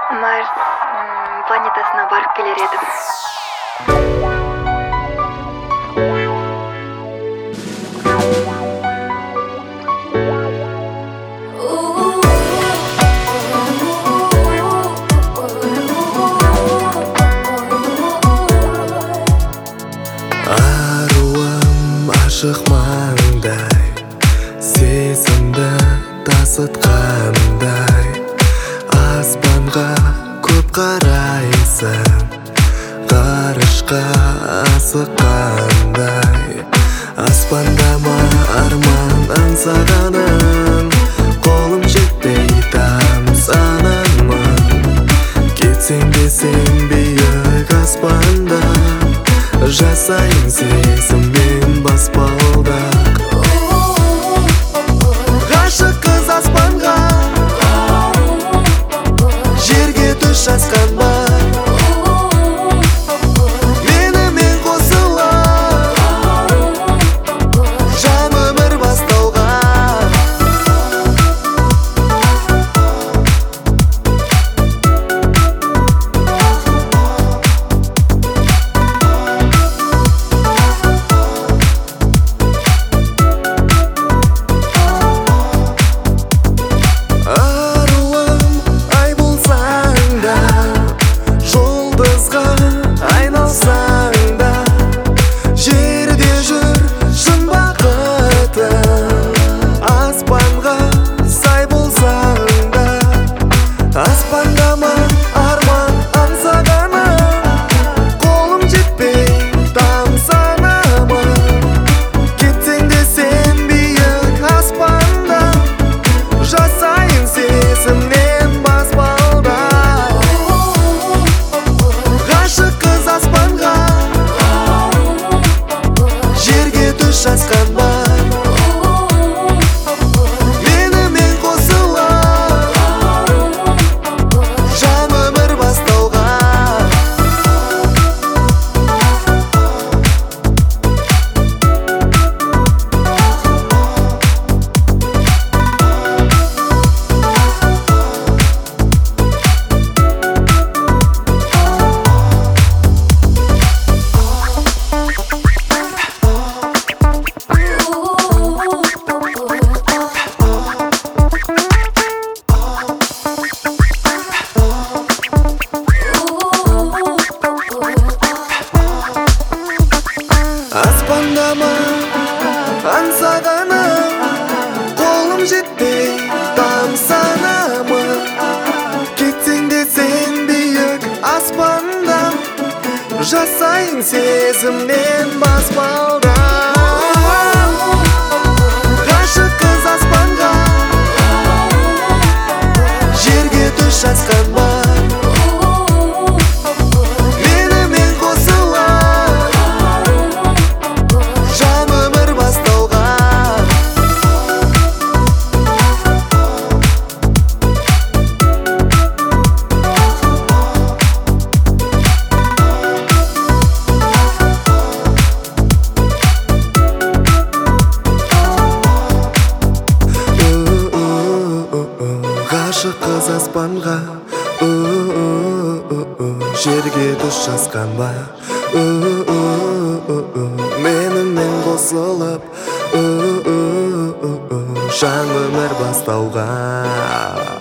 Марс планетасына барып келер едім. Аруым ашық маңдай, сезімді тасытқандай, аспанға көп қарайсың, ғарышқа асыққандай. Аспанда ма арман аңсағаның, қолым жетпей тамсанамын. Кетсең де сен биік аспанда, жасайын сезіммен баспалдақ. Ғашық қыз аспанға, жерге түс жазған ба? Менімен қосыла, жаңа өмір бастауға. Жазған ба? Менімен қосыла, жаңа өмір бастауға. Аспанда ма аңсағаным, қолым жетпей тамсанамын. Кетсең де сен биік аспанда, жасайын сезімнен баспалдақ. Ғашық қыз аспанға, жерге түс жазған ба? Ғашық қыз аспанға, жерге түс жазған ба? Менімен қосылып, жаңа өмір бастауға.